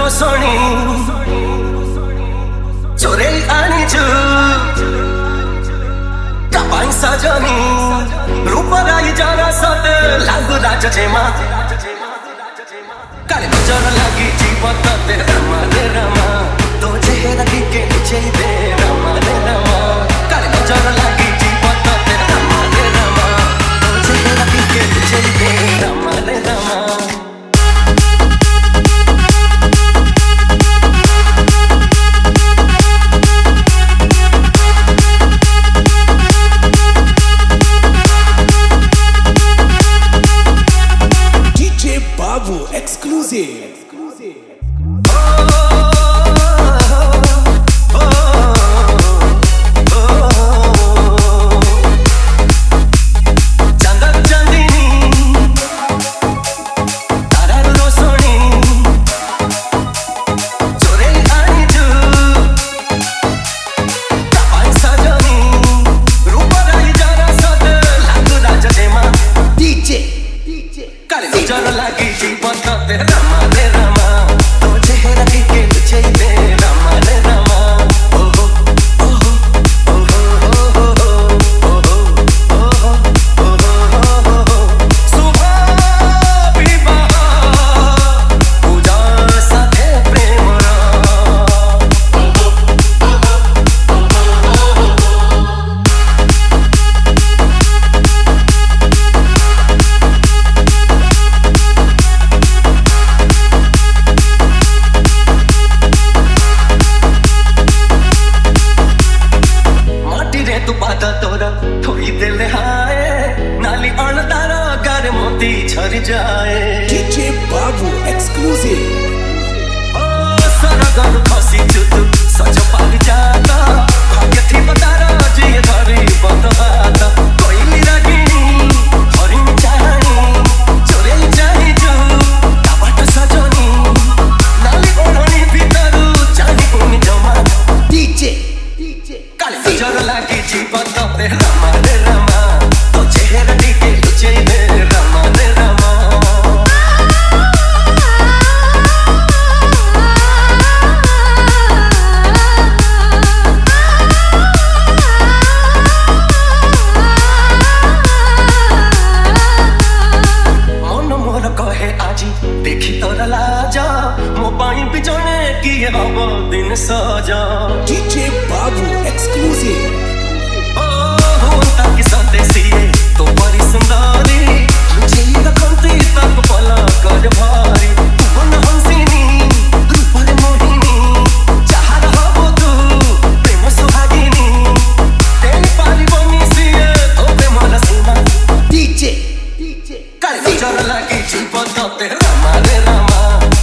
रोसणी चोरे आनीचु कापाई सजनी रूपराई जरा सत लागु राज जेमा काले नजर लागी जीवन ते रमा रे रमा तो चेहरा के नीचे दे रमा रे रमा काले नजर लागी जीवन ते रमा रे रमा तो चेहरा के नीचे दे रमा रे Rama Exclusive. DJ Babu Exclusive. सरगम खसी जुतु सज पाली जाता भाग्य थी बतारा जी धरी बतवात कोई निरागिनी हरिम चाहनी चोरे चाही जो काबाट सजनी नाली ओढ़नी भीतरु चाही पुनी जमा DJ काले नजर लागी जीवन ते रमा रे रमा तो चेहरा के लुचे दे रमा रे रमा देखी तोरा लाजा मो पाई भी जाने कि अब दिन सजा DJ Babu Exclusive. होता कि संदेशी तो बड़ी सुंदरी तुझे रखती तक पला कर भारी तुम हंसिनी रूप रे मोहिनी चाह रहा वो तू प्रेम सुहागिनी तेरी पारी बनी सी तो प्रेम रसीमा DJ काले नजर लागी जीवन ते रमा रे रमा